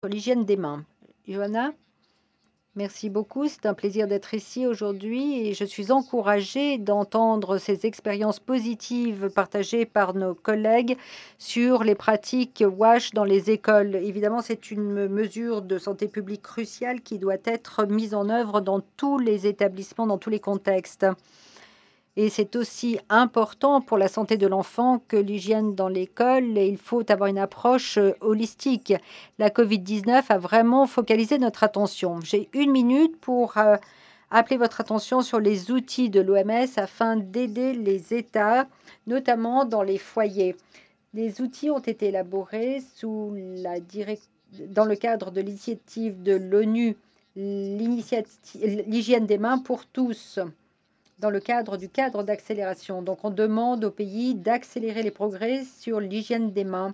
Sur l'hygiène des mains. Johanna, merci beaucoup. C'est un plaisir d'être ici aujourd'hui et je suis encouragée d'entendre ces expériences positives partagées par nos collègues sur les pratiques WASH dans les écoles. Évidemment, c'est une mesure de santé publique cruciale qui doit être mise en œuvre dans tous les établissements, dans tous les contextes. Et c'est aussi important pour la santé de l'enfant que l'hygiène dans l'école, et il faut avoir une approche holistique. La COVID-19 a vraiment focalisé notre attention. J'ai 1 minute pour appeler votre attention sur les outils de l'OMS afin d'aider les États, notamment dans les foyers. Les outils ont été élaborés dans le cadre de l'initiative de l'ONU, l'hygiène des mains pour tous, dans le cadre du cadre d'accélération. Donc, on demande aux pays d'accélérer les progrès sur l'hygiène des mains.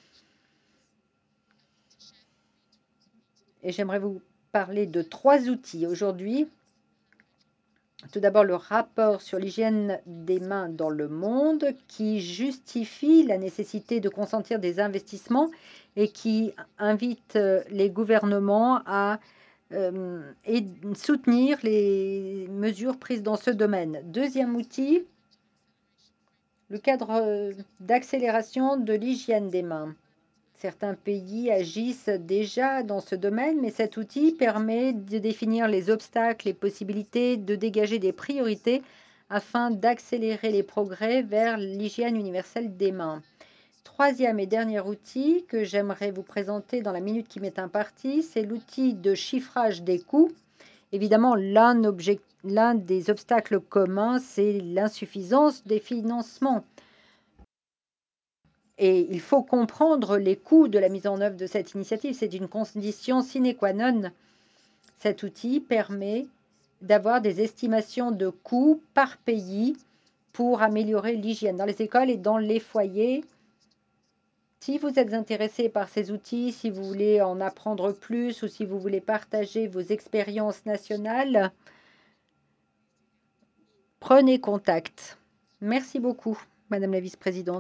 Et j'aimerais vous parler de 3 outils aujourd'hui. Tout d'abord, le rapport sur l'hygiène des mains dans le monde qui justifie la nécessité de consentir des investissements et qui invite les gouvernements à soutenir les mesures prises dans ce domaine. Deuxième outil, le cadre d'accélération de l'hygiène des mains. Certains pays agissent déjà dans ce domaine, mais cet outil permet de définir les obstacles, les possibilités, de dégager des priorités afin d'accélérer les progrès vers l'hygiène universelle des mains. Troisième et dernier outil que j'aimerais vous présenter dans la minute qui m'est impartie, c'est l'outil de chiffrage des coûts. Évidemment, l'un des obstacles communs, c'est l'insuffisance des financements. Et il faut comprendre les coûts de la mise en œuvre de cette initiative. C'est une condition sine qua non. Cet outil permet d'avoir des estimations de coûts par pays pour améliorer l'hygiène dans les écoles et dans les foyers. Si vous êtes intéressé par ces outils, si vous voulez en apprendre plus ou si vous voulez partager vos expériences nationales, prenez contact. Merci beaucoup, Madame la vice-présidente.